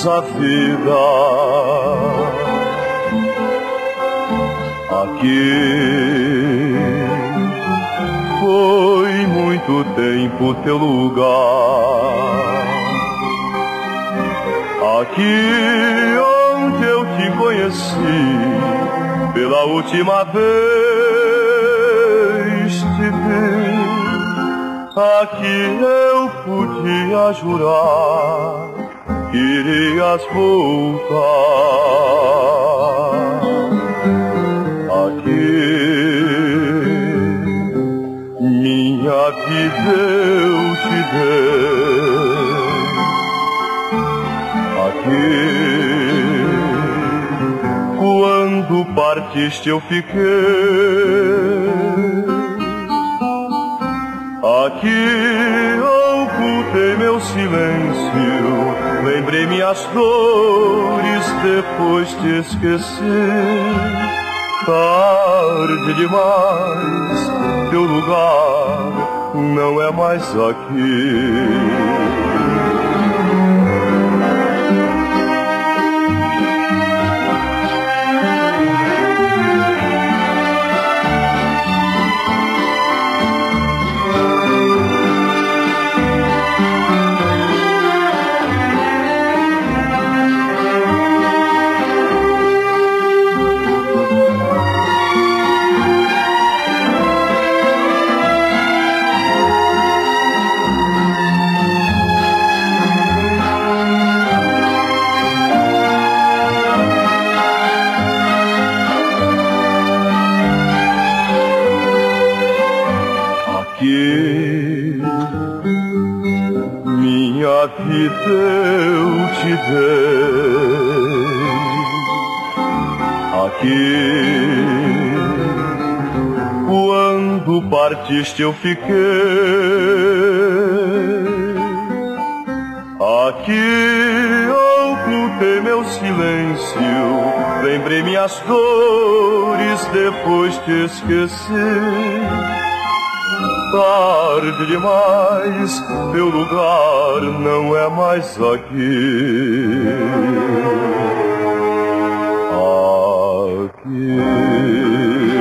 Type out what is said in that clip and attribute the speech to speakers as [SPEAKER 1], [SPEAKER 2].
[SPEAKER 1] nossa vida. Aqui foi muito tempo teu lugar. Aqui onde eu te conheci pela última vez te vi. Aqui eu podia jurar que irias voltar. Aqui minha vida eu te dei. Aqui quando partiste eu fiquei. Aqui ocultei meu silêncio, lembrei minhas dores, depois te esqueci. Tarde demais, teu lugar não é mais aqui. Minha vida eu te dei. Aqui quando partiste eu fiquei. Aqui ocultei meu silêncio, lembrei minhas dores, depois te esqueci. Tarde demais, teu lugar não é mais aqui. Aqui